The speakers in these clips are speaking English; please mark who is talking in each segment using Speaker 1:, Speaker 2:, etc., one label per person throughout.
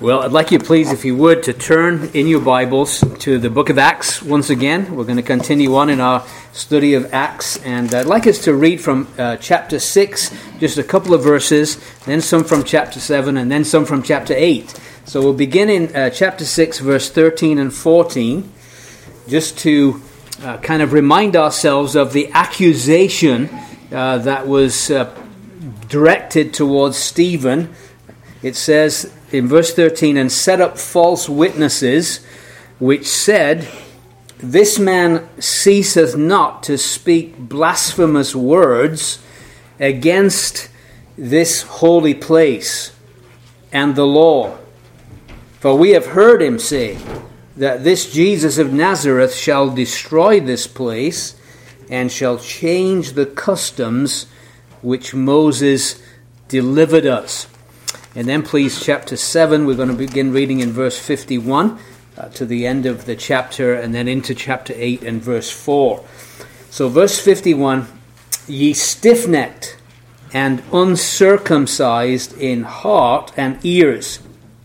Speaker 1: Well, I'd like you, please, if you would, to turn in your Bibles to the book of Acts once again. We're going to continue on in our study of Acts, and I'd like us to read from chapter 6, just a couple of verses, then some from chapter 7, and then some from chapter 8. So we'll begin in chapter 6, verse 13 and 14, just to kind of remind ourselves of the accusation that was directed towards Stephen. It says in verse 13, "And set up false witnesses, which said, This man ceaseth not to speak blasphemous words against this holy place and the law. For we have heard him say, that this Jesus of Nazareth shall destroy this place, and shall change the customs which Moses delivered us." And then please, chapter 7, we're going to begin reading in verse 51 to the end of the chapter, and then into chapter 8 and verse 4. So verse 51, "Ye stiff-necked and uncircumcised in heart and ears,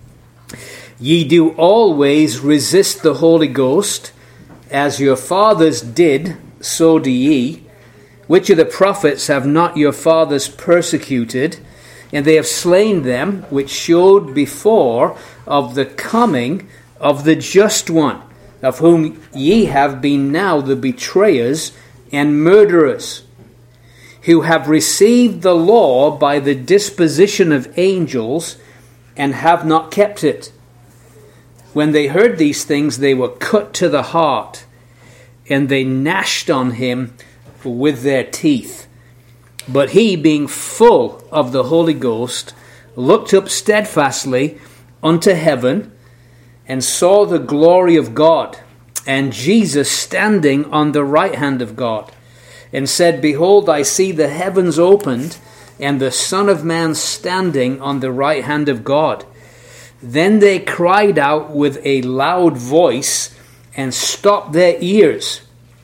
Speaker 1: ye do always resist the Holy Ghost, as your fathers did, so do ye. Which of the prophets have not your fathers persecuted? And they have slain them which showed before of the coming of the just one, of whom ye have been now the betrayers and murderers, who have received the law by the disposition of angels, and have not kept it. When they heard these things, they were cut to the heart, and they gnashed on him with their teeth. But he, being full of the Holy Ghost, looked up steadfastly unto heaven, and saw the glory of God, and Jesus standing on the right hand of God, and said, Behold, I see the heavens opened, and the Son of Man standing on the right hand of God. Then they cried out with a loud voice, and stopped their ears,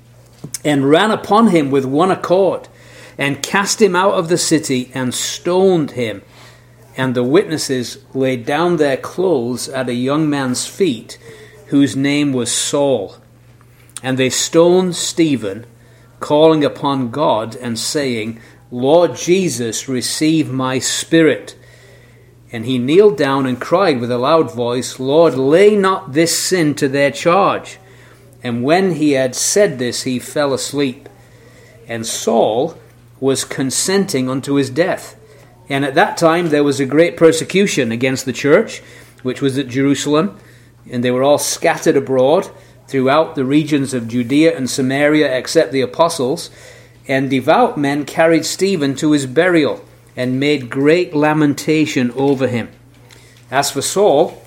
Speaker 1: and ran upon him with one accord, and cast him out of the city, and stoned him. And the witnesses laid down their clothes at a young man's feet, whose name was Saul. And they stoned Stephen, calling upon God, and saying, Lord Jesus, receive my spirit. And he kneeled down and cried with a loud voice, Lord, lay not this sin to their charge. And when he had said this, he fell asleep. And Saul was consenting unto his death. And at that time there was a great persecution against the church, which was at Jerusalem, and they were all scattered abroad throughout the regions of Judea and Samaria, except the apostles. And devout men carried Stephen to his burial, and made great lamentation over him. As for Saul,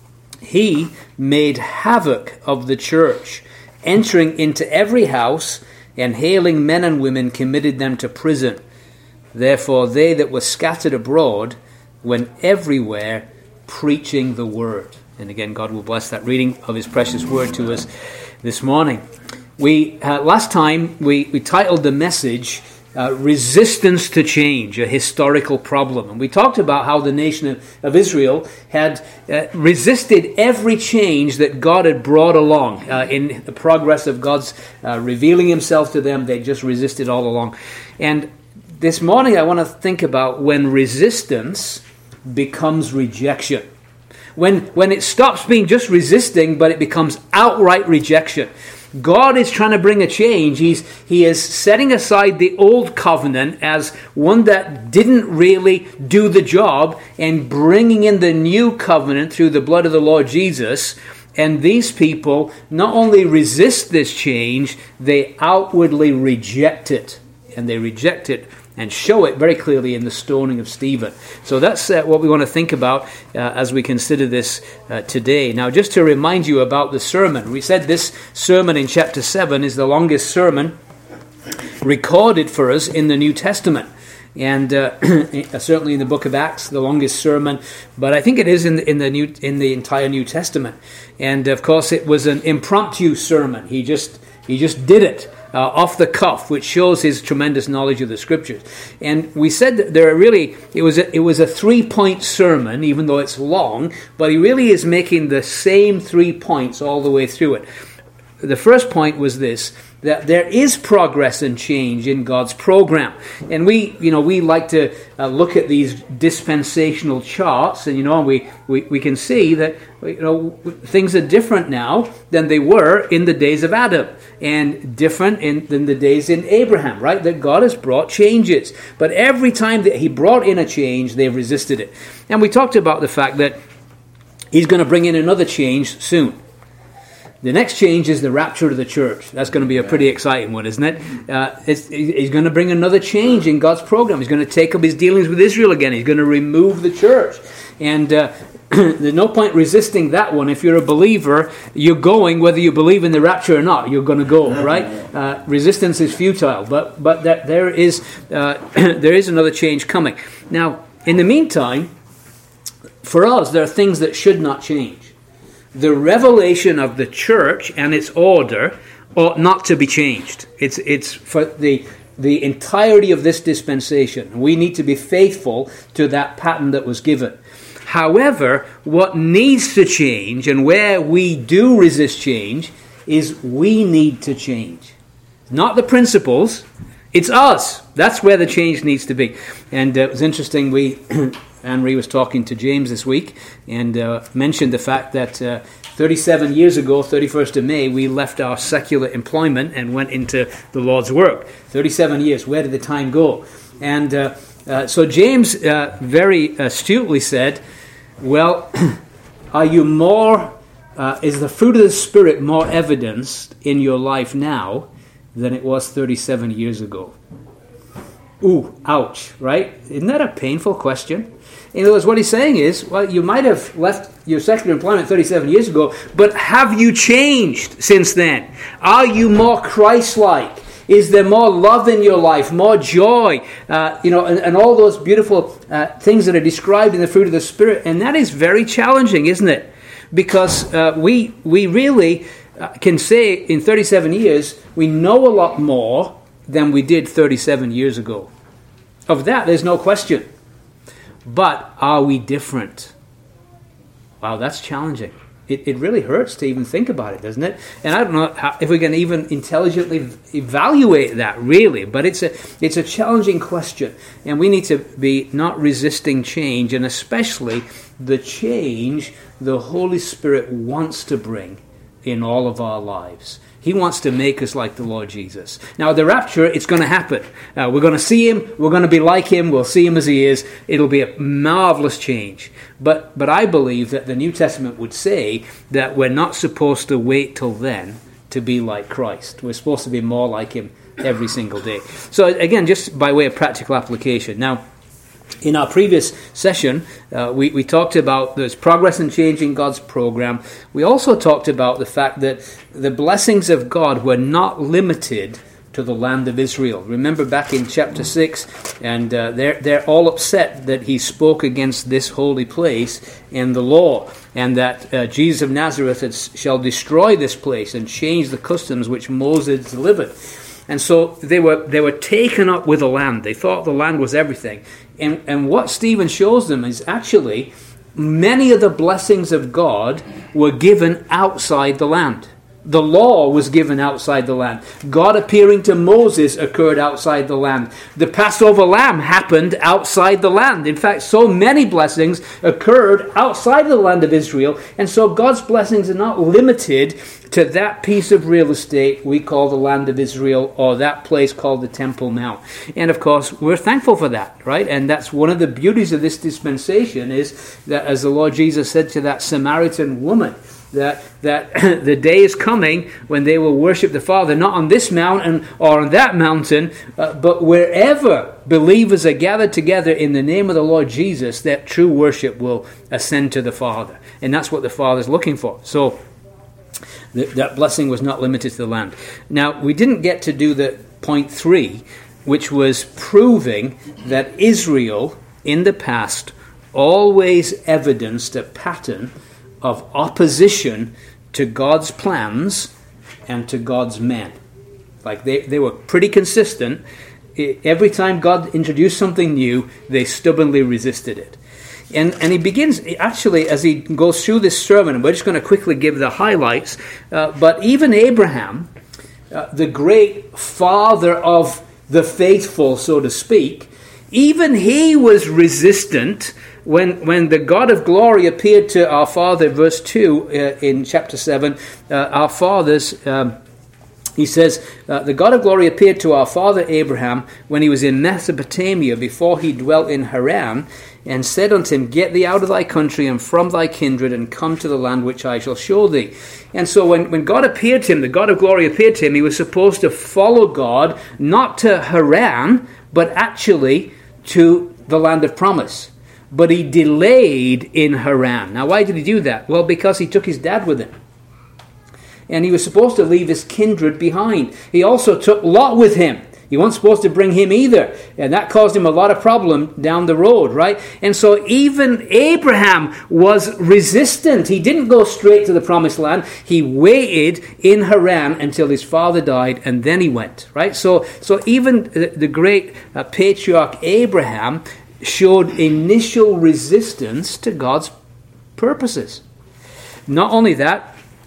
Speaker 1: he made havoc of the church, entering into every house, and hailing men and women, committed them to prison. Therefore they that were scattered abroad went everywhere preaching the word." And again, God will bless that reading of his precious word to us this morning. Last time we titled the message, Resistance to Change, a Historical Problem. And we talked about how the nation of Israel had resisted every change that God had brought along. In the progress of God's revealing himself to them, they just resisted all along. And this morning I want to think about when resistance becomes rejection. When it stops being just resisting, but it becomes outright rejection. God is trying to bring a change. He is setting aside the old covenant as one that didn't really do the job, and bringing in the new covenant through the blood of the Lord Jesus. And these people not only resist this change, they outwardly reject it. And they reject it and show it very clearly in the stoning of Stephen. So that's what we want to think about as we consider this today. Now, just to remind you about the sermon, we said this sermon in chapter 7 is the longest sermon recorded for us in the New Testament. And certainly in the book of Acts, the longest sermon, but I think it is in the entire New Testament. And of course, it was an impromptu sermon. He just did it. off the cuff, which shows his tremendous knowledge of the Scriptures. And we said that it was a 3-point sermon, even though it's long, but he really is making the same 3 points all the way through it. The first point was this, that there is progress and change in God's program. And we like to look at these dispensational charts, and we can see that things are different now than they were in the days of Adam, and different than the days in Abraham, right? That God has brought changes. But every time that he brought in a change, they've resisted it. And we talked about the fact that he's going to bring in another change soon. The next change is the rapture of the church. That's going to be a pretty exciting one, isn't it? He's going to bring another change in God's program. He's going to take up his dealings with Israel again. He's going to remove the church. And there's no point resisting that one. If you're a believer, you're going, whether you believe in the rapture or not, you're going to go, right? Resistance is futile. But there is another change coming. Now, in the meantime, for us, there are things that should not change. The revelation of the church and its order ought not to be changed. It's for the entirety of this dispensation. We need to be faithful to that pattern that was given. However, what needs to change, and where we do resist change, is we need to change. Not the principles, it's us. That's where the change needs to be. And it was interesting, Anne-Marie was talking to James this week and mentioned the fact that 37 years ago, 31st of May, we left our secular employment and went into the Lord's work. 37 years, where did the time go? And so James very astutely said, well, are you more, is the fruit of the Spirit more evidenced in your life now than it was 37 years ago? Ooh, ouch, right? Isn't that a painful question? In other words, what he's saying is, well, you might have left your secular employment 37 years ago, but have you changed since then? Are you more Christ-like? Is there more love in your life, more joy, and all those beautiful things that are described in the fruit of the Spirit? And that is very challenging, isn't it? Because we really can say in 37 years, we know a lot more than we did 37 years ago. Of that, there's no question. But are we different? Wow, that's challenging. It really hurts to even think about it, doesn't it? And I don't know if we can even intelligently evaluate that, really. But it's a challenging question. And we need to be not resisting change, and especially the change the Holy Spirit wants to bring in all of our lives. He wants to make us like the Lord Jesus. Now, the rapture, it's going to happen. We're going to see him. We're going to be like him. We'll see him as he is. It'll be a marvelous change. But I believe that the New Testament would say that we're not supposed to wait till then to be like Christ. We're supposed to be more like him every single day. So, again, just by way of practical application. Now, in our previous session, we talked about there's progress and change in God's program. We also talked about the fact that the blessings of God were not limited to the land of Israel. Remember back in chapter 6, and they're all upset that he spoke against this holy place and the law, and that Jesus of Nazareth shall destroy this place and change the customs which Moses delivered. And so they were taken up with the land. They thought the land was everything. And what Stephen shows them is actually many of the blessings of God were given outside the land. The law was given outside the land. God appearing to Moses occurred outside the land. The Passover lamb happened outside the land. In fact, so many blessings occurred outside the land of Israel. And so God's blessings are not limited to that piece of real estate we call the land of Israel, or that place called the Temple Mount. And of course, we're thankful for that, right? And that's one of the beauties of this dispensation, is that, as the Lord Jesus said to that Samaritan woman, that the day is coming when they will worship the Father, not on this mountain or on that mountain, but wherever believers are gathered together in the name of the Lord Jesus, that true worship will ascend to the Father. And that's what the Father's looking for. So that blessing was not limited to the land. Now, we didn't get to do the point 3, which was proving that Israel in the past always evidenced a pattern of opposition to God's plans and to God's men. Like they were pretty consistent. Every time God introduced something new, they stubbornly resisted it. And he begins, actually, as he goes through this sermon, and we're just going to quickly give the highlights, but even Abraham, the great father of the faithful, so to speak, even he was resistant when the God of glory appeared to our father, verse 2 in chapter 7, our fathers... He says, the God of glory appeared to our father Abraham when he was in Mesopotamia before he dwelt in Haran, and said unto him, Get thee out of thy country and from thy kindred, and come to the land which I shall show thee. And so when God appeared to him, the God of glory appeared to him, he was supposed to follow God, not to Haran, but actually to the land of promise. But he delayed in Haran. Now why did he do that? Well, because he took his dad with him. And he was supposed to leave his kindred behind. He also took Lot with him. He wasn't supposed to bring him either. And that caused him a lot of problem down the road, right? And so even Abraham was resistant. He didn't go straight to the promised land. He waited in Haran until his father died, and then he went, right? So even the great patriarch Abraham showed initial resistance to God's purposes. Not only that,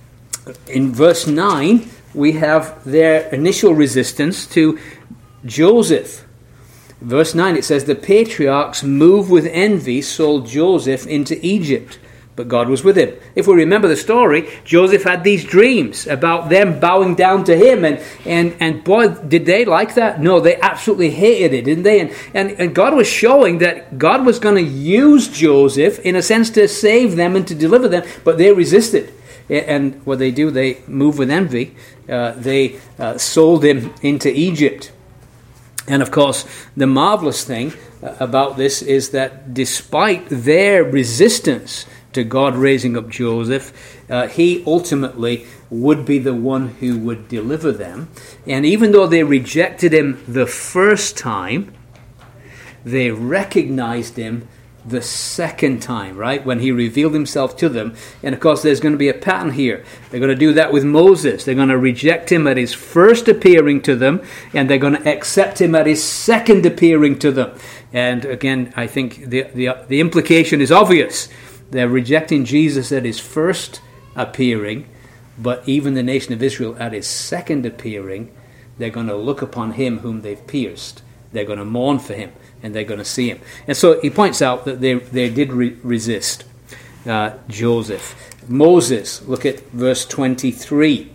Speaker 1: in verse 9, we have their initial resistance to Joseph. Verse 9, it says, The patriarchs, moved with envy, sold Joseph into Egypt, but God was with him. If we remember the story, Joseph had these dreams about them bowing down to him, and boy, did they like that? No, they absolutely hated it, didn't they? And God was showing that God was going to use Joseph, in a sense, to save them and to deliver them, but they resisted. And what they do, they move with envy. They sold him into Egypt. And of course, the marvelous thing about this is that despite their resistance to God raising up Joseph, he ultimately would be the one who would deliver them. And even though they rejected him the first time, they recognized him the second time, right? When he revealed himself to them. And of course, there's going to be a pattern here. They're going to do that with Moses. They're going to reject him at his first appearing to them, and they're going to accept him at his second appearing to them. And again, I think the implication is obvious. They're rejecting Jesus at his first appearing, but even the nation of Israel at his second appearing, they're going to look upon him whom they've pierced. They're going to mourn for him, and they're going to see him. And so he points out that they did resist Joseph. Moses, look at verse 23.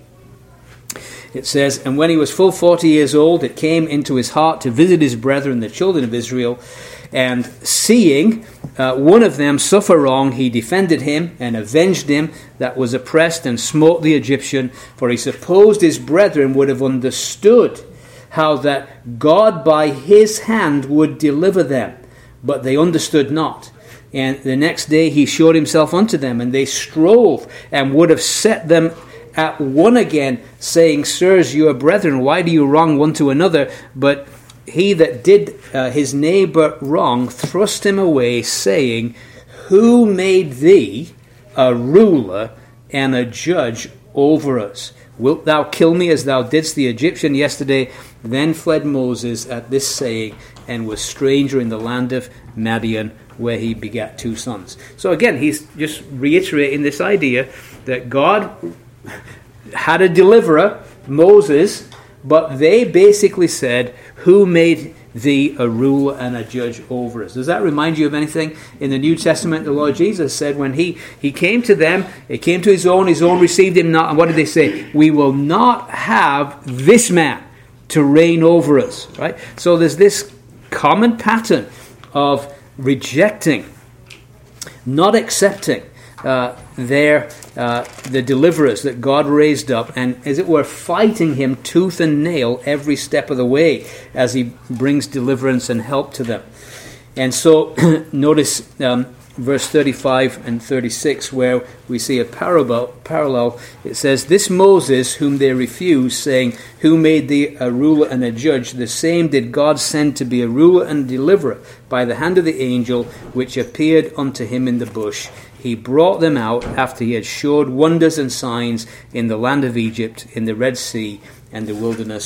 Speaker 1: It says, And when he was full 40 years old, it came into his heart to visit his brethren, the children of Israel, and seeing one of them suffer wrong, he defended him and avenged him that was oppressed, and smote the Egyptian, for he supposed his brethren would have understood how that God by his hand would deliver them, but they understood not. And the next day he showed himself unto them, and they strove and would have set them at one again, saying, Sirs, you are brethren, why do you wrong one to another? But he that did his neighbor wrong thrust him away, saying, Who made thee a ruler and a judge over us? Wilt thou kill me as thou didst the Egyptian yesterday? Then fled Moses at this saying, and was stranger in the land of Madian, where he begat 2 sons. So again, he's just reiterating this idea that God had a deliverer, Moses, but they basically said, Who made thee a ruler and a judge over us? Does that remind you of anything? In the New Testament, the Lord Jesus said when he came to them, he came to his own received him not. And what did they say? We will not have this man to reign over us. Right? So there's this common pattern of rejecting, not accepting the deliverers that God raised up, and as it were fighting him tooth and nail every step of the way as he brings deliverance and help to them. And so notice verse 35 and 36 where we see a parallel. It says, This Moses whom they refused, saying, Who made thee a ruler and a judge? The same did God send to be a ruler and deliverer by the hand of the angel which appeared unto him in the bush. He brought them out after he had showed wonders and signs in the land of Egypt, in the Red Sea, and the wilderness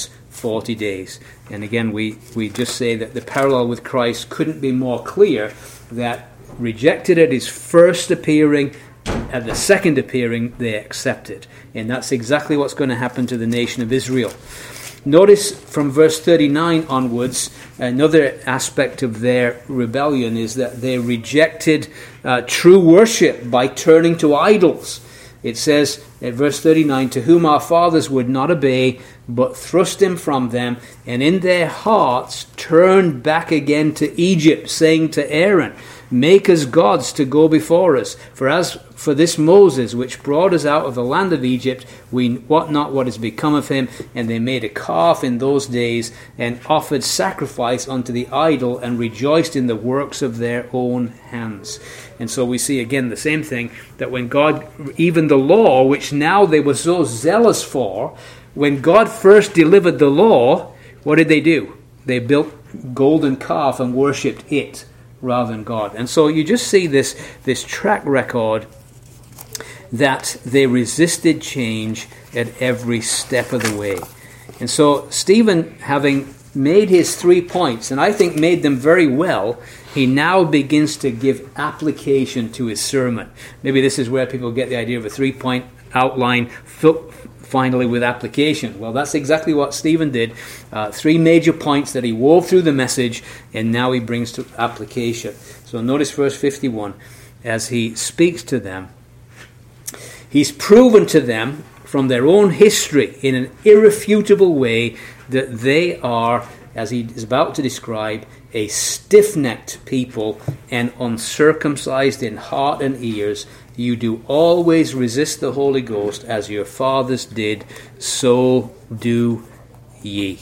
Speaker 1: 40 days. And again, we just say that the parallel with Christ couldn't be more clear, that rejected at his first appearing, at the second appearing, they accepted. And that's exactly what's going to happen to the nation of Israel. Notice from verse 39 onwards, another aspect of their rebellion is that they rejected true worship by turning to idols. It says at verse 39, to whom our fathers would not obey, but thrust him from them, and in their hearts turned back again to Egypt, saying to Aaron, make us gods to go before us. For as for this Moses, which brought us out of the land of Egypt, we wot not what has become of him. And they made a calf in those days, and offered sacrifice unto the idol, and rejoiced in the works of their own hands. And so we see again the same thing, that when God, even the law, which now they were so zealous for, when God first delivered the law, what did they do? They built golden calf and worshipped it rather than God. And so you just see this track record that they resisted change at every step of the way. And so Stephen, having made his 3 points, and I think made them very well, he now begins to give application to his sermon. Maybe this is where people get the idea of a 3-point outline finally with application. Well, that's exactly what Stephen did. 3 major points that he wove through the message, and now he brings to application. So notice verse 51, as he speaks to them, he's proven to them from their own history in an irrefutable way that they are, as he is about to describe, a stiff-necked people and uncircumcised in heart and ears. You do always resist the Holy Ghost, as your fathers did, so do ye.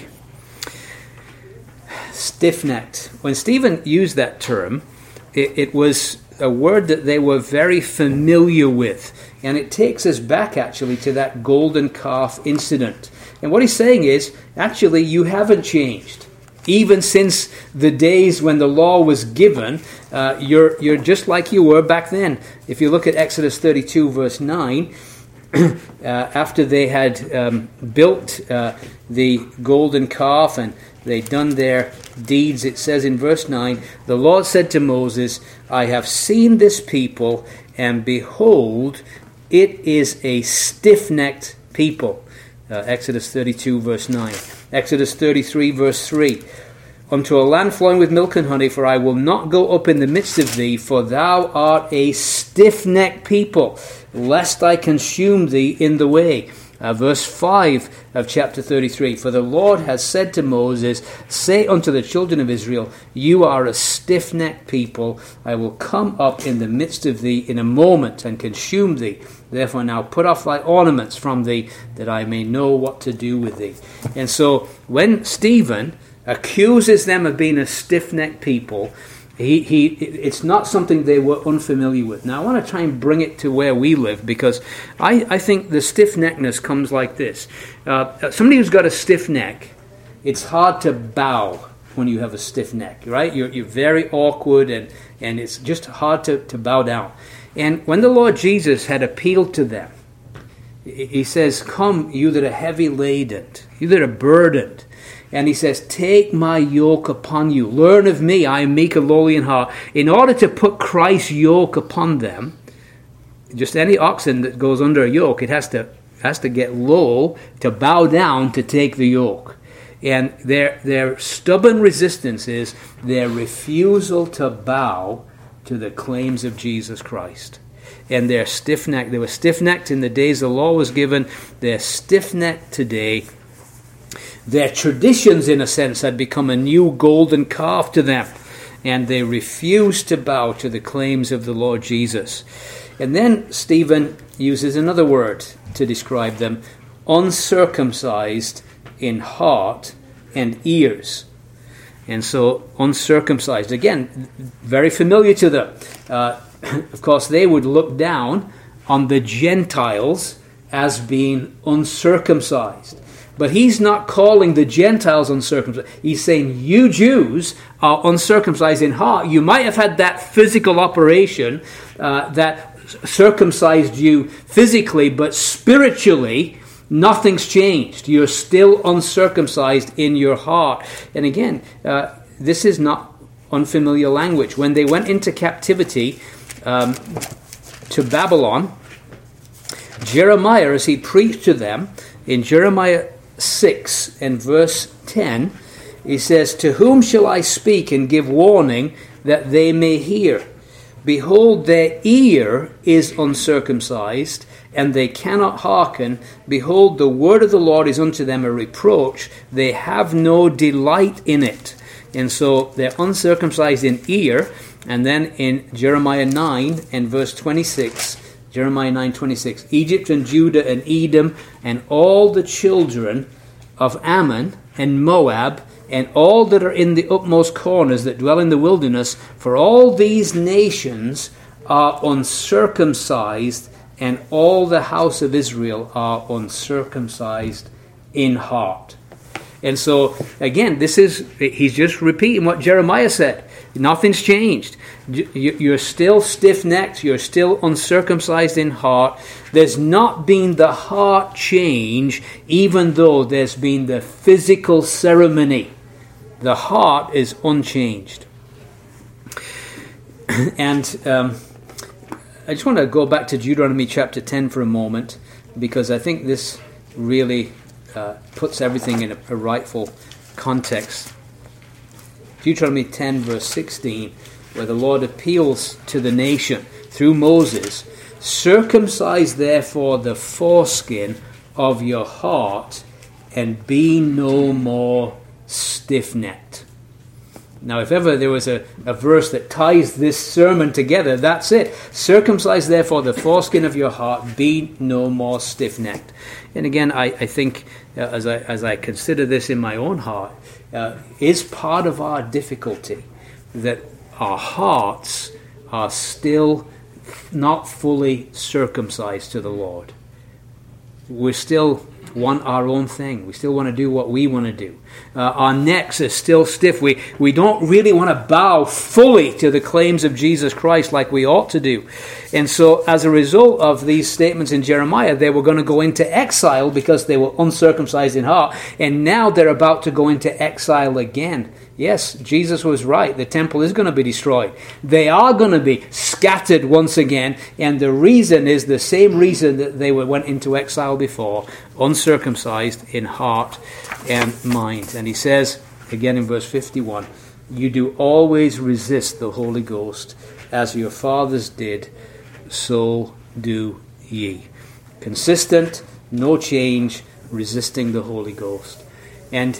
Speaker 1: Stiff-necked. When Stephen used that term, it was a word that they were very familiar with. And it takes us back, actually, to that golden calf incident. And what he's saying is, actually, you haven't changed. Even since the days when the law was given, you're just like you were back then. If you look at Exodus 32, verse 9, after they had built the golden calf and they'd done their deeds, it says in verse 9, the Lord said to Moses, I have seen this people, and behold, it is a stiff-necked people. Exodus 32, verse 9. Exodus 33, verse 3. Unto a land flowing with milk and honey, for I will not go up in the midst of thee, for thou art a stiff-necked people, lest I consume thee in the way. Verse 5 of chapter 33. For the Lord has said to Moses, say unto the children of Israel, you are a stiff-necked people. I will come up in the midst of thee in a moment and consume thee. Therefore now put off thy ornaments from thee, that I may know what to do with thee. And so when Stephen accuses them of being a stiff-necked people, it's not something they were unfamiliar with. Now I want to try and bring it to where we live, because I think the stiff-neckedness comes like this. Somebody who's got a stiff neck, it's hard to bow when you have a stiff neck, right? You're very awkward, and it's just hard to bow down. And when the Lord Jesus had appealed to them, he says, come, you that are heavy laden, you that are burdened. And he says, take my yoke upon you. Learn of me, I am meek and lowly in heart. In order to put Christ's yoke upon them, just any oxen that goes under a yoke, it has to get low to bow down to take the yoke. And their stubborn resistance is their refusal to bow to the claims of Jesus Christ. And they're stiff-necked. They were stiff-necked in the days the law was given. They're stiff-necked today. Their traditions, in a sense, had become a new golden calf to them, and they refused to bow to the claims of the Lord Jesus. And then Stephen uses another word to describe them, uncircumcised in heart and ears. And so, uncircumcised, again, very familiar to them. Of course, they would look down on the Gentiles as being uncircumcised. But he's not calling the Gentiles uncircumcised. He's saying, you Jews are uncircumcised in heart. You might have had that physical operation that circumcised you physically, but spiritually, Nothing's changed. You're still uncircumcised in your heart. And again, this is not unfamiliar language. When they went into captivity to Babylon, Jeremiah, as he preached to them, in Jeremiah 6 and verse 10, he says, "To whom shall I speak and give warning that they may hear? Behold, their ear is uncircumcised, and they cannot hearken. Behold, the word of the Lord is unto them a reproach. They have no delight in it." And so they're uncircumcised in ear. And then in Jeremiah 9 and verse 26, Jeremiah 9:26, "Egypt and Judah and Edom and all the children of Ammon and Moab and all that are in the utmost corners that dwell in the wilderness, for all these nations are uncircumcised, and all the house of Israel are uncircumcised in heart." And so, again, he's just repeating what Jeremiah said. Nothing's changed. You're still stiff-necked. You're still uncircumcised in heart. There's not been the heart change, even though there's been the physical ceremony. The heart is unchanged. And I just want to go back to Deuteronomy chapter 10 for a moment, because I think this really puts everything in a rightful context. Deuteronomy 10 verse 16, where the Lord appeals to the nation through Moses, "Circumcise therefore the foreskin of your heart, and be no more stiff-necked." Now, if ever there was a verse that ties this sermon together, that's it. "Circumcise therefore the foreskin of your heart, be no more stiff-necked." And again, I think, as I consider this in my own heart, is part of our difficulty that our hearts are still not fully circumcised to the Lord. We still want our own thing. We still want to do what we want to do. Our necks are still stiff. We don't really want to bow fully to the claims of Jesus Christ like we ought to do. And so as a result of these statements in Jeremiah, they were going to go into exile because they were uncircumcised in heart. And now they're about to go into exile again. Yes, Jesus was right. The temple is going to be destroyed. They are going to be scattered once again. And the reason is the same reason that they went into exile before, uncircumcised in heart and mind. And he says, again in verse 51, "You do always resist the Holy Ghost, as your fathers did, so do ye." Consistent, no change, resisting the Holy Ghost. And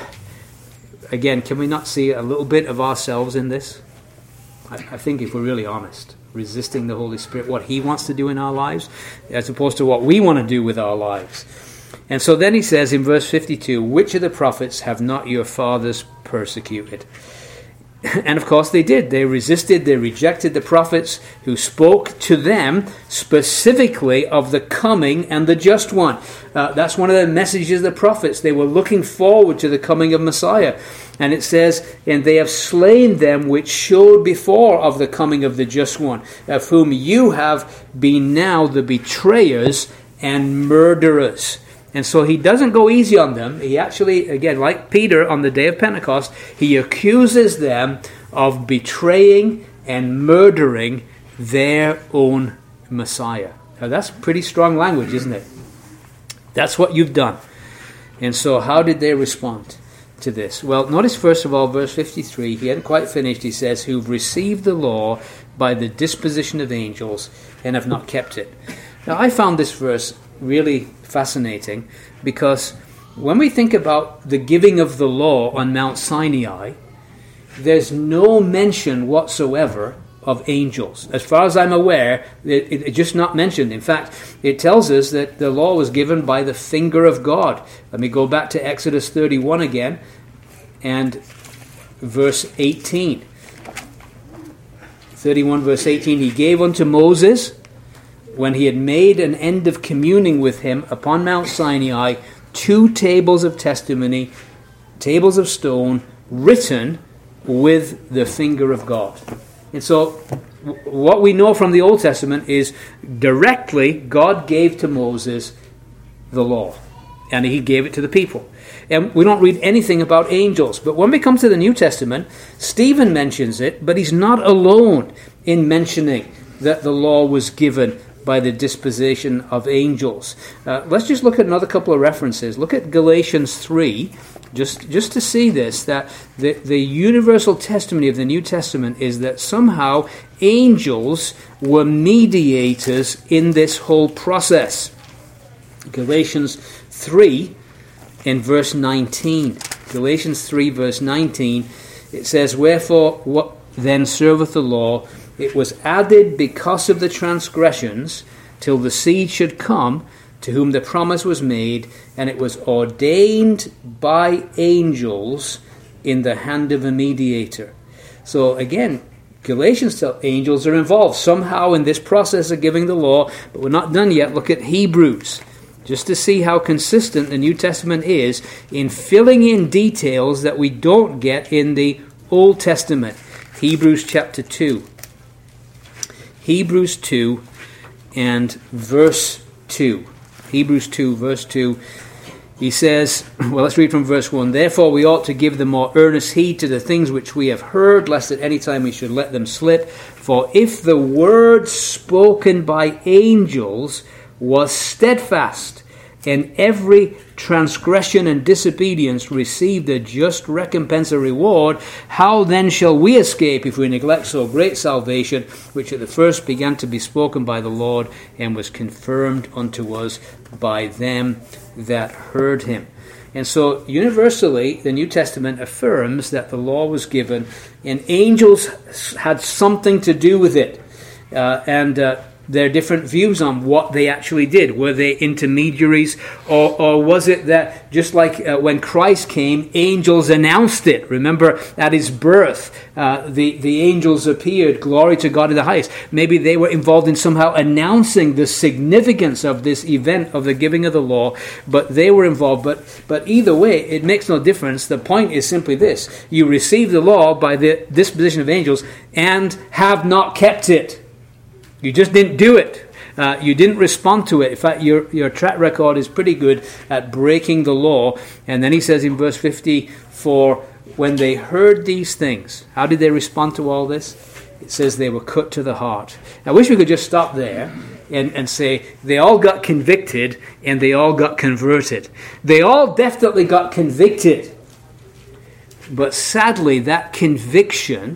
Speaker 1: again, can we not see a little bit of ourselves in this? I think if we're really honest, resisting the Holy Spirit, what He wants to do in our lives, as opposed to what we want to do with our lives. And so then he says in verse 52, "Which of the prophets have not your fathers persecuted?" And of course they did. They resisted, they rejected the prophets who spoke to them specifically of the coming and the just one. That's one of the messages of the prophets. They were looking forward to the coming of Messiah. And it says, "And they have slain them which showed before of the coming of the just one, of whom you have been now the betrayers and murderers." And so he doesn't go easy on them. He actually, again, like Peter on the day of Pentecost, he accuses them of betraying and murdering their own Messiah. Now that's pretty strong language, isn't it? That's what you've done. And so how did they respond to this? Well, notice first of all, verse 53, he hadn't quite finished. He says, "Who've received the law by the disposition of angels and have not kept it." Now I found this verse really fascinating, because when we think about the giving of the law on Mount Sinai, there's no mention whatsoever of angels. As far as I'm aware, it's just not mentioned. In fact, it tells us that the law was given by the finger of God. Let me go back to Exodus 31 again and verse 18. 31 verse 18, "He gave unto Moses, when he had made an end of communing with him upon Mount Sinai, 2 tables of testimony, tables of stone, written with the finger of God." And so what we know from the Old Testament is directly God gave to Moses the law, and he gave it to the people. And we don't read anything about angels. But when we come to the New Testament, Stephen mentions it, but he's not alone in mentioning that the law was given by the disposition of angels. Let's just look at another couple of references. Look at Galatians 3, just to see this, that the universal testimony of the New Testament is that somehow angels were mediators in this whole process. Galatians 3 in verse 19. Galatians 3 verse 19, it says, "Wherefore what then serveth the law? It was added because of the transgressions, till the seed should come, to whom the promise was made, and it was ordained by angels in the hand of a mediator." So again, Galatians tell angels are involved somehow in this process of giving the law, but we're not done yet. Look at Hebrews, just to see how consistent the New Testament is in filling in details that we don't get in the Old Testament. Hebrews chapter 2. Hebrews 2 and verse 2. Hebrews 2 verse 2. He says, well, let's read from verse 1. "Therefore we ought to give the more earnest heed to the things which we have heard, lest at any time we should let them slip. For if the word spoken by angels was steadfast, and every transgression and disobedience received a just recompense or reward, how then shall we escape if we neglect so great salvation, which at the first began to be spoken by the Lord, and was confirmed unto us by them that heard him?" And so universally the New Testament affirms that the law was given and angels had something to do with it. There are different views on what they actually did. Were they intermediaries, or was it that just like when Christ came, angels announced it? Remember, at his birth, the angels appeared, glory to God in the highest. Maybe they were involved in somehow announcing the significance of this event of the giving of the law, but they were involved. But either way, it makes no difference. The point is simply this: you receive the law by the disposition of angels and have not kept it. You just didn't do it. You didn't respond to it. In fact, your track record is pretty good at breaking the law. And then he says in verse 54, when they heard these things, how did they respond to all this? It says they were cut to the heart. I wish we could just stop there and say they all got convicted and they all got converted. They all definitely got convicted. But sadly, that conviction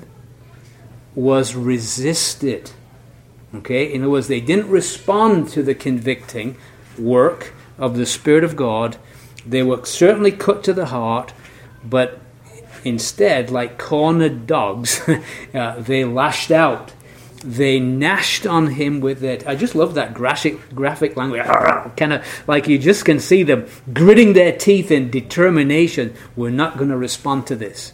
Speaker 1: was resisted. Okay, in other words, they didn't respond to the convicting work of the Spirit of God. They were certainly cut to the heart, but instead, like cornered dogs, they lashed out. They gnashed on him with it. I just love that graphic language. Kind of like you just can see them gritting their teeth in determination. We're not going to respond to this.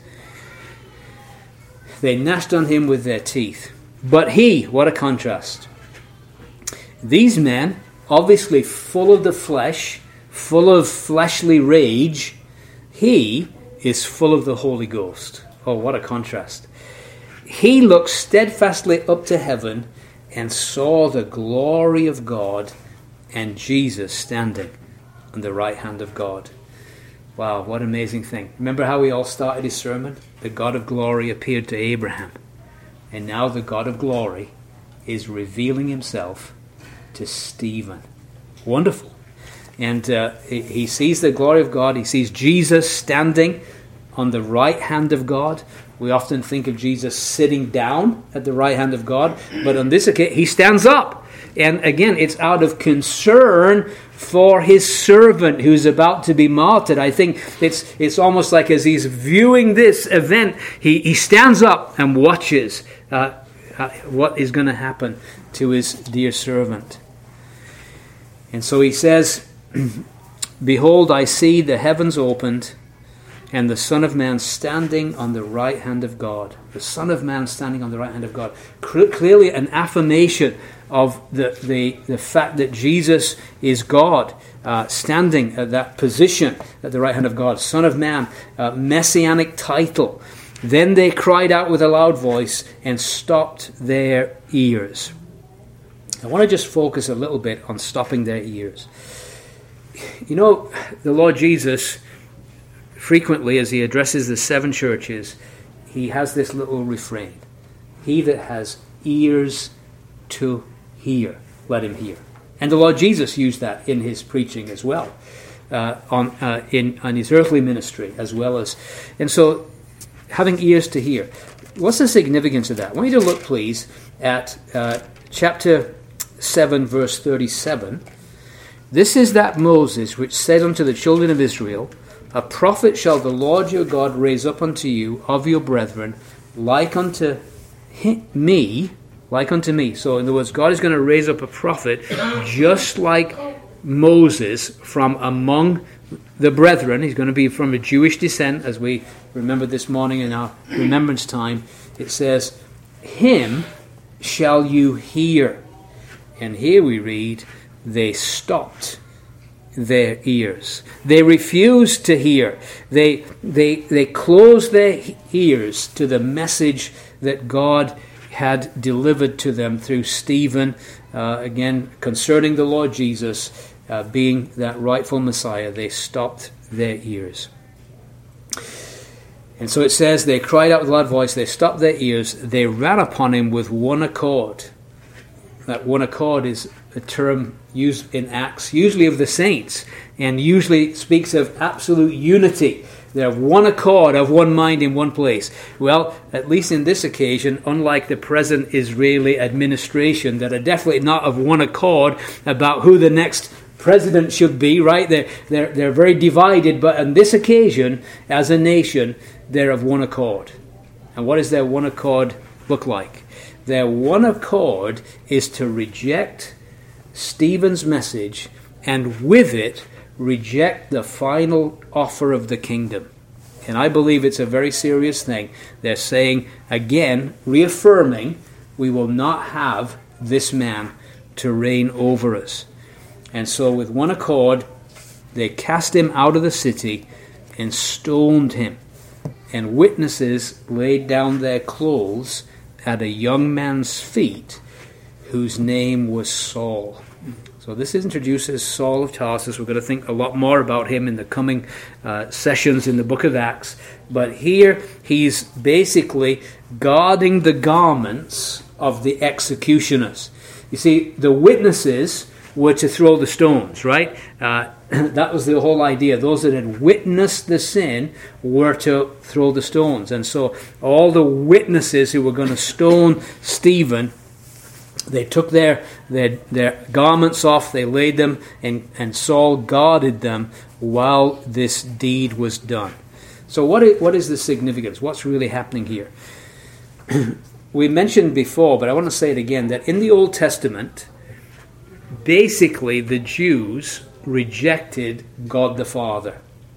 Speaker 1: They gnashed on him with their teeth. But he, what a contrast. These men, obviously full of the flesh, full of fleshly rage, he is full of the Holy Ghost. Oh, what a contrast. He looked steadfastly up to heaven and saw the glory of God and Jesus standing on the right hand of God. Wow, what an amazing thing. Remember how we all started his sermon? The God of glory appeared to Abraham. And now the God of glory is revealing himself to Stephen. Wonderful. And he sees the glory of God. He sees Jesus standing on the right hand of God. We often think of Jesus sitting down at the right hand of God. But on this occasion, he stands up. And again, it's out of concern for his servant who's about to be martyred. I think it's almost like as he's viewing this event, he stands up and watches what is going to happen to his dear servant. And so he says, "Behold, I see the heavens opened, and the Son of Man standing on the right hand of God." The Son of Man standing on the right hand of God. Clearly an affirmation of the fact that Jesus is God, standing at that position at the right hand of God. Son of Man, messianic title. Then they cried out with a loud voice and stopped their ears. I want to just focus a little bit on stopping their ears. You know, the Lord Jesus, frequently as he addresses the 7 churches, he has this little refrain. He that has ears to hear, let him hear. And the Lord Jesus used that in his preaching as well, on his earthly ministry as well as. And so, having ears to hear. What's the significance of that? I want you to look, please, at chapter 7, verse 37. This is that Moses which said unto the children of Israel, a prophet shall the Lord your God raise up unto you of your brethren, like unto me. So in other words, God is going to raise up a prophet just like Moses from among the brethren. He's going to be from a Jewish descent, as we remembered this morning in our remembrance time. It says, him shall you hear. And here we read, they stopped their ears. They refused to hear. They closed their ears to the message that God had delivered to them through Stephen, again, concerning the Lord Jesus being that rightful Messiah. They stopped their ears. And so it says, they cried out with a loud voice, they stopped their ears, they ran upon him with one accord. That one accord is a term used in Acts, usually of the saints, and usually speaks of absolute unity. They're of one accord, of one mind in one place. Well, at least in this occasion, unlike the present Israeli administration, that are definitely not of one accord about who the next president should be, right? They're very divided, but on this occasion, as a nation, they're of one accord. And what does their one accord look like? Their one accord is to reject Stephen's message and with it reject the final offer of the kingdom. And I believe it's a very serious thing. They're saying, again, reaffirming, we will not have this man to reign over us. And so with one accord, they cast him out of the city and stoned him. And witnesses laid down their clothes at a young man's feet, whose name was Saul. So this introduces Saul of Tarsus. We're going to think a lot more about him in the coming sessions in the book of Acts. But here he's basically guarding the garments of the executioners. You see, the witnesses were to throw the stones, right? That was the whole idea. Those that had witnessed the sin were to throw the stones. And so all the witnesses who were going to stone Stephen, they took their garments off, they laid them, and Saul guarded them while this deed was done. So what is the significance? What's really happening here? We mentioned before, but I want to say it again, that in the Old Testament, basically the Jews rejected God the Father.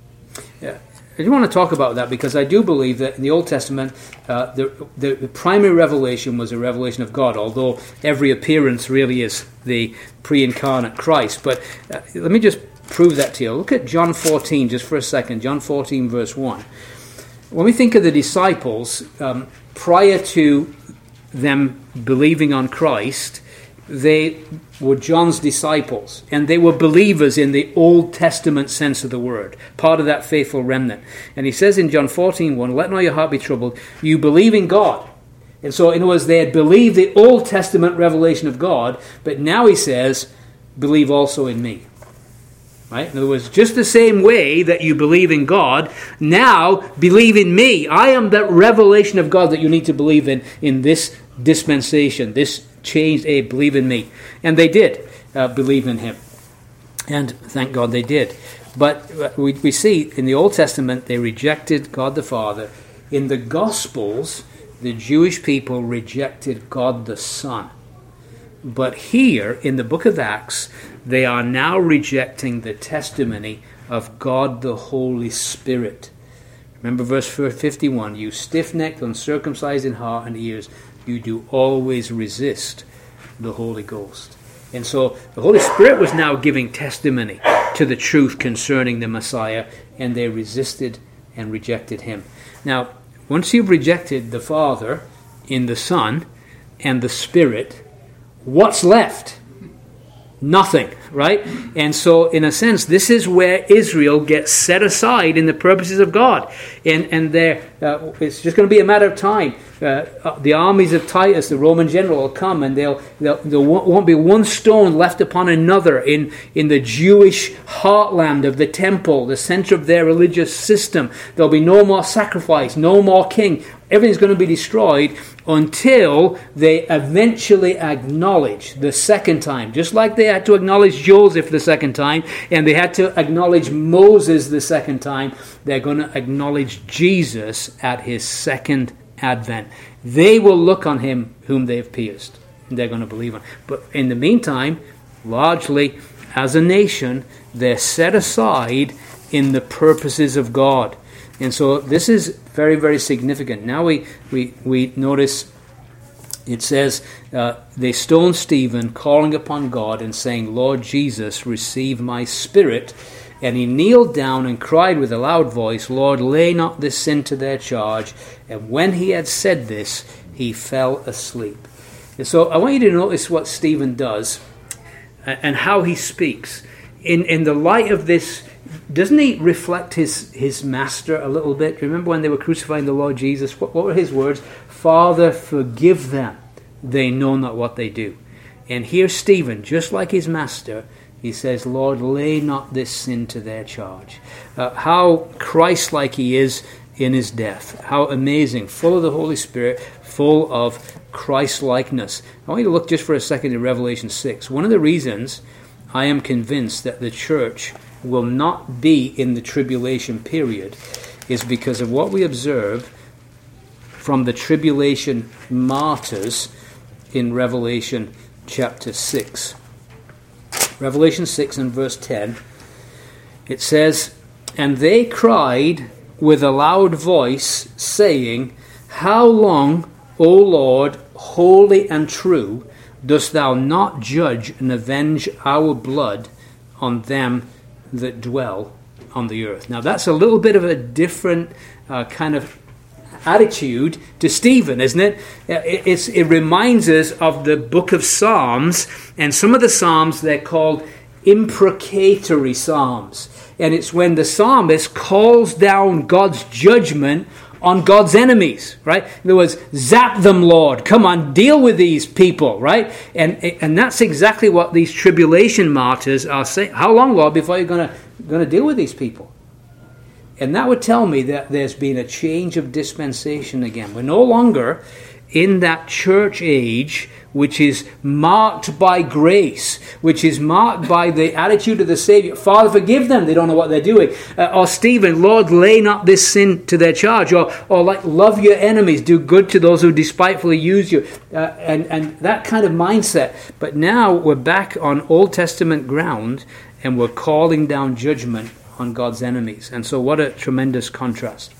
Speaker 1: I do want to talk about that because I do believe that in the Old Testament the primary revelation was a revelation of God, although every appearance really is the pre-incarnate Christ. But let me just prove that to you. Look at John 14 just for a second. John 14 verse 1. When we think of the disciples, prior to them believing on Christ, they were John's disciples, and they were believers in the Old Testament sense of the word, part of that faithful remnant. And he says in John 14:1, "Let not your heart be troubled. You believe in God." And so, in other words, they had believed the Old Testament revelation of God, but now he says, "Believe also in me." Right? In other words, just the same way that you believe in God, now believe in me. I am that revelation of God that you need to believe in this dispensation, this change. Believe in me. And they did believe in him. And thank God they did. But we see in the Old Testament they rejected God the Father. In the Gospels, the Jewish people rejected God the Son. But here, in the book of Acts, they are now rejecting the testimony of God the Holy Spirit. Remember verse 51, "You stiff-necked, uncircumcised in heart and ears, you do always resist the Holy Ghost." And so the Holy Spirit was now giving testimony to the truth concerning the Messiah, and they resisted and rejected him. Now, once you've rejected the Father in the Son and the Spirit, what's left? Nothing, right? And so, in a sense, this is where Israel gets set aside in the purposes of God. And it's just going to be a matter of time. The armies of Titus, the Roman general, will come, and there won't be one stone left upon another in the Jewish heartland of the temple, the center of their religious system. There'll be no more sacrifice, no more king. Everything's going to be destroyed until they eventually acknowledge the second time. Just like they had to acknowledge Joseph the second time, and they had to acknowledge Moses the second time, they're going to acknowledge Jesus at his second advent. They will look on him whom they have pierced, and they're going to believe him. But in the meantime, largely as a nation, they're set aside in the purposes of God. And so this is very, very significant. Now we notice it says they stoned Stephen, calling upon God and saying, Lord Jesus, receive my spirit. And he kneeled down and cried with a loud voice, Lord, lay not this sin to their charge. And when he had said this, he fell asleep. And so I want you to notice what Stephen does and how he speaks. In the light of this, doesn't he reflect his master a little bit? Remember when they were crucifying the Lord Jesus? What were his words? Father, forgive them. They know not what they do. And here Stephen, just like his master, he says, Lord, lay not this sin to their charge. How Christ-like he is in his death. How amazing. Full of the Holy Spirit, full of Christ-likeness. I want you to look just for a second in Revelation 6. One of the reasons I am convinced that the church will not be in the tribulation period is because of what we observe from the tribulation martyrs in Revelation chapter 6. Revelation 6 and verse 10, it says, And they cried with a loud voice, saying, How long, O Lord, holy and true, dost thou not judge and avenge our blood on them that dwell on the earth? Now that's a little bit of a different kind of attitude to Stephen, isn't it? It reminds us of the book of Psalms, and some of the Psalms, they're called imprecatory Psalms. And it's when the psalmist calls down God's judgment on God's enemies, right? In other words, zap them, Lord. Come on, deal with these people, right? And that's exactly what these tribulation martyrs are saying. How long, Lord, before you're going to deal with these people? And that would tell me that there's been a change of dispensation again. We're no longer in that church age which is marked by grace, which is marked by the attitude of the Savior. Father, forgive them, they don't know what they're doing. Or Stephen, Lord, lay not this sin to their charge. Or like, love your enemies, do good to those who despitefully use you. And that kind of mindset. But now we're back on Old Testament ground, and we're calling down judgment on God's enemies. And so what a tremendous contrast.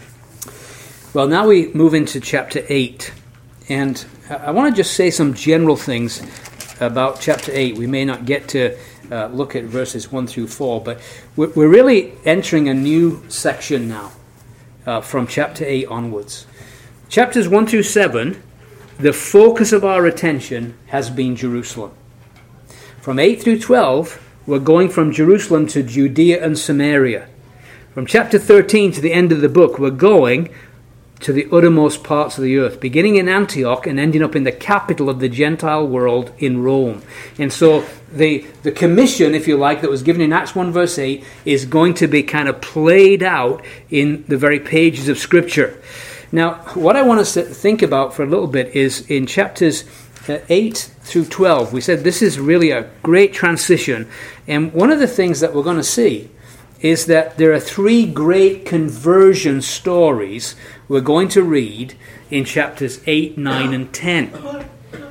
Speaker 1: Well, now we move into chapter 8. And I want to just say some general things about chapter 8. We may not get to look at verses 1 through 4, but we're really entering a new section now from chapter 8 onwards. Chapters 1 through 7, the focus of our attention has been Jerusalem. From 8 through 12, we're going from Jerusalem to Judea and Samaria. From chapter 13 to the end of the book, we're going to the uttermost parts of the earth, beginning in Antioch and ending up in the capital of the Gentile world in Rome. And so the commission, if you like, that was given in Acts 1 verse 8 is going to be kind of played out in the very pages of Scripture. Now, what I want us to think about for a little bit is in chapters 8 through 12. We said this is really a great transition. And one of the things that we're going to see is that there are three great conversion stories we're going to read in chapters 8, 9, and 10.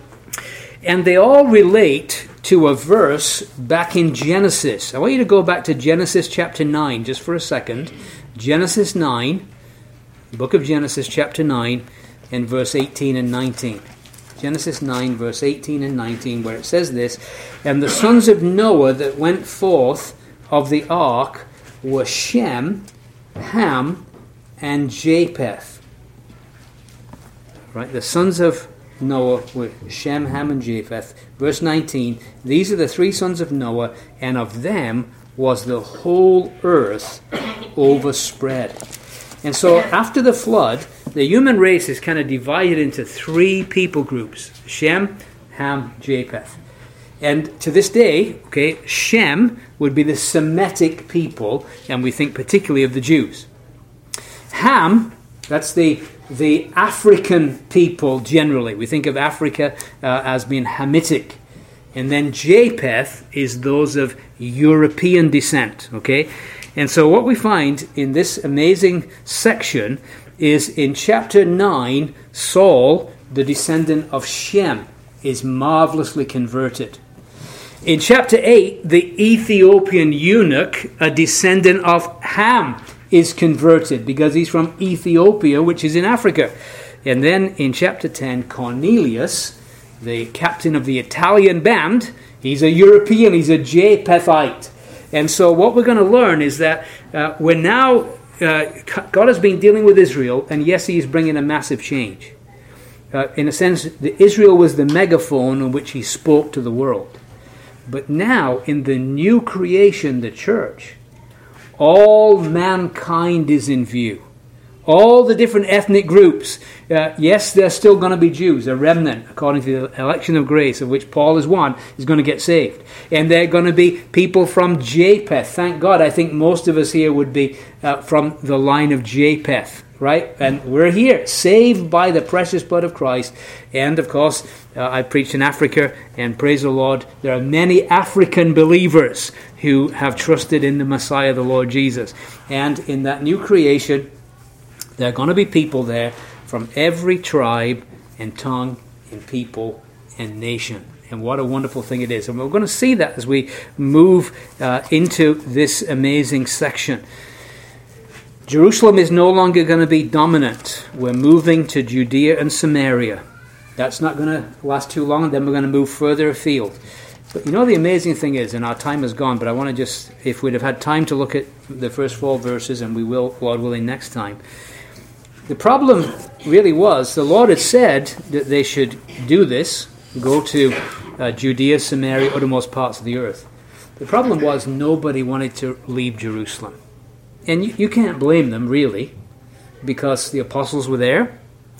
Speaker 1: And they all relate to a verse back in Genesis. I want you to go back to Genesis chapter 9 just for a second. Genesis 9, the book of Genesis chapter 9, and verse 18 and 19. Genesis 9, verse 18 and 19, where it says this, And the sons of Noah that went forth of the ark were Shem, Ham, and Japheth. Right, the sons of Noah were Shem, Ham, and Japheth. Verse 19, these are the three sons of Noah, and of them was the whole earth overspread. And so after the flood, the human race is kind of divided into three people groups: Shem, Ham, Japheth. And to this day, Shem would be the Semitic people, and we think particularly of the Jews. Ham, that's the African people generally. We think of Africa as being Hamitic. And then Japheth is those of European descent, And so what we find in this amazing section is in chapter 9, Saul, the descendant of Shem, is marvelously converted. In chapter 8, the Ethiopian eunuch, a descendant of Ham, is converted because he's from Ethiopia, which is in Africa. And then in chapter 10, Cornelius, the captain of the Italian band, he's a European, he's a Japhethite. And so what we're going to learn is that we're now, God has been dealing with Israel, and yes, he is bringing a massive change. In a sense, Israel was the megaphone on which he spoke to the world. But now, in the new creation, the church, all mankind is in view. All the different ethnic groups. Yes, they're still going to be Jews. A remnant, according to the election of grace, of which Paul is one, is going to get saved. And they're going to be people from Japheth. Thank God, I think most of us here would be from the line of Japheth. Right? And we're here, saved by the precious blood of Christ. And of course, I preached in Africa, and praise the Lord, there are many African believers who have trusted in the Messiah, the Lord Jesus. And in that new creation, there are going to be people there from every tribe and tongue and people and nation. And what a wonderful thing it is. And we're going to see that as we move into this amazing section. Jerusalem is no longer going to be dominant. We're moving to Judea and Samaria. That's not going to last too long, and then we're going to move further afield. But you know, the amazing thing is, and our time is gone, but I want to just, if we'd have had time to look at the first 4 verses, and we will, Lord willing, next time. The problem really was, the Lord had said that they should do this, go to Judea, Samaria, uttermost parts of the earth. The problem was, nobody wanted to leave Jerusalem. And you can't blame them, really, because the apostles were there.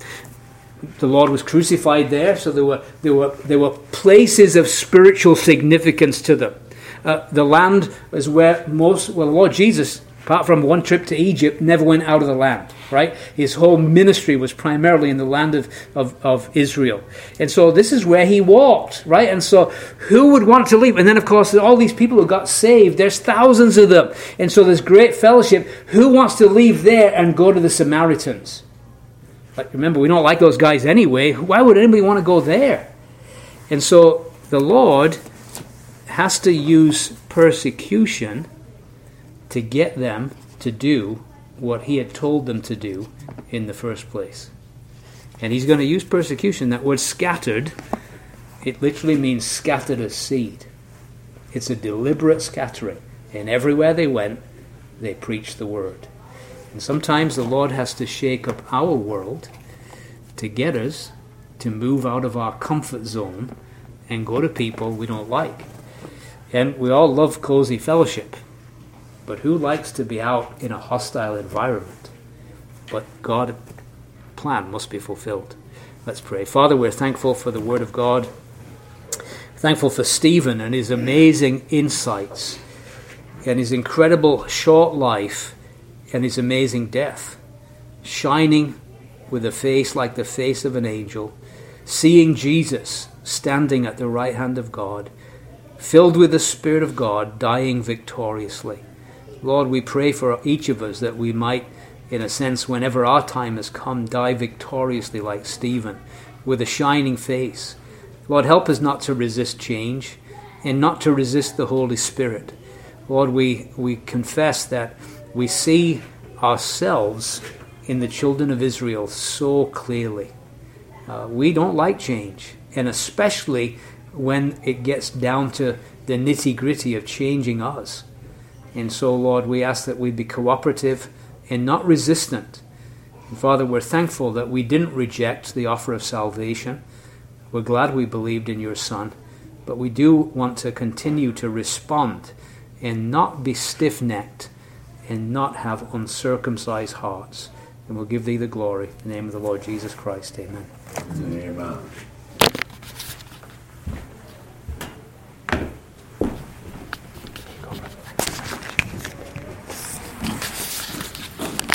Speaker 1: The Lord was crucified there, so there were places of spiritual significance to them. The land is where the Lord Jesus, apart from one trip to Egypt, never went out of the land, right? His whole ministry was primarily in the land of Israel. And so this is where he walked, right? And so who would want to leave? And then, of course, all these people who got saved, there's thousands of them. And so there's great fellowship. Who wants to leave there and go to the Samaritans? But remember, we don't like those guys anyway. Why would anybody want to go there? And so the Lord has to use persecution to get them to do what he had told them to do in the first place. And he's going to use persecution. That word scattered, it literally means scattered as seed. It's a deliberate scattering. And everywhere they went, they preached the word. And sometimes the Lord has to shake up our world to get us to move out of our comfort zone and go to people we don't like. And we all love cozy fellowship. But who likes to be out in a hostile environment? But God's plan must be fulfilled. Let's pray. Father, we're thankful for the Word of God. Thankful for Stephen and his amazing insights and his incredible short life and his amazing death. Shining with a face like the face of an angel. Seeing Jesus standing at the right hand of God. Filled with the Spirit of God, dying victoriously. Lord, we pray for each of us that we might, in a sense, whenever our time has come, die victoriously like Stephen, with a shining face. Lord, help us not to resist change and not to resist the Holy Spirit. Lord, we confess that we see ourselves in the children of Israel so clearly. We don't like change, and especially when it gets down to the nitty-gritty of changing us. And so, Lord, we ask that we be cooperative and not resistant. And Father, we're thankful that we didn't reject the offer of salvation, We're glad we believed in your Son, but we do want to continue to respond and not be stiff-necked and not have uncircumcised hearts. And we'll give thee the glory. In the name of the Lord Jesus Christ. Amen.
Speaker 2: Amen.